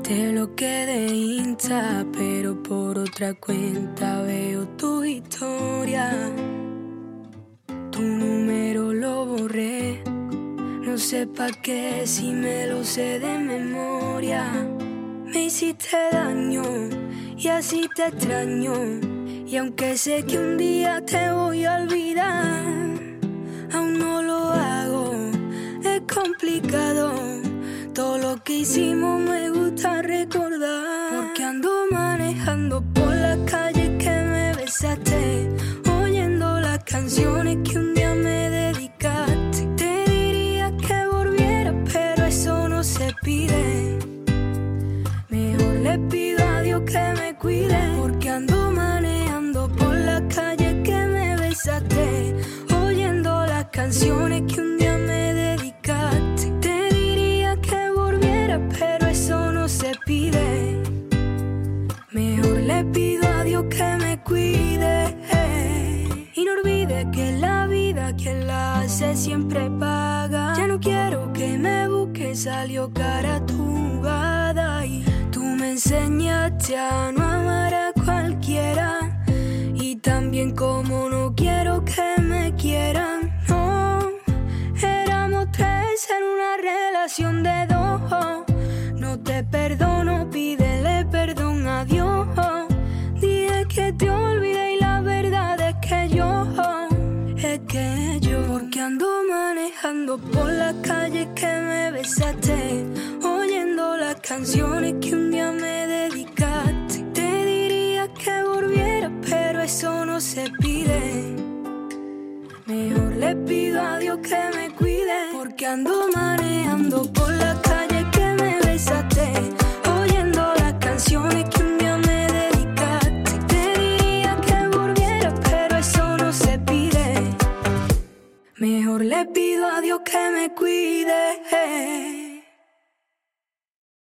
Te bloqueé de Insta, pero por otra cuenta veo tu historia. Tu número lo borré, no sé pa' qué si me lo sé de memoria. Me hiciste daño y así te extraño, y aunque sé que un día te voy a olvidar, aún no lo hago, es complicado. Todo lo que hicimos me gusta recordar, porque ando manejando por las calles que me besaste, oyendo las canciones que un día me dedicaste. Te diría que volviera, pero eso no se pide. Mejor le pido a Dios que me cuide, porque ando manejando por las calles que me besaste, oyendo las canciones que un día me dedicaste. Te diría que volviera, pero eso no se pide. Mejor le pido a Dios que me cuide. Y no olvide que la vida quien la hace siempre paga. Ya no quiero que me busques, salió cara tu jugada. Y tú me enseñaste a no amar a cualquiera, y también como no quiero que me quieran. No, éramos tres en una relación de dos. No te perdono, pídele perdón a Dios. Dije que te olvidé y la verdad es que yo, porque ando manejando por las calles que me besaste, oyendo las canciones que un día me dedicaste. Te diría que volviera, pero eso no se pide. Mejor le pido a Dios que me cuide, porque ando manejando por las calles que me besaste, oyendo las canciones que un día me dedicaste. Te diría que volviera, pero eso no se pide. Mejor le pido a Dios que me cuide.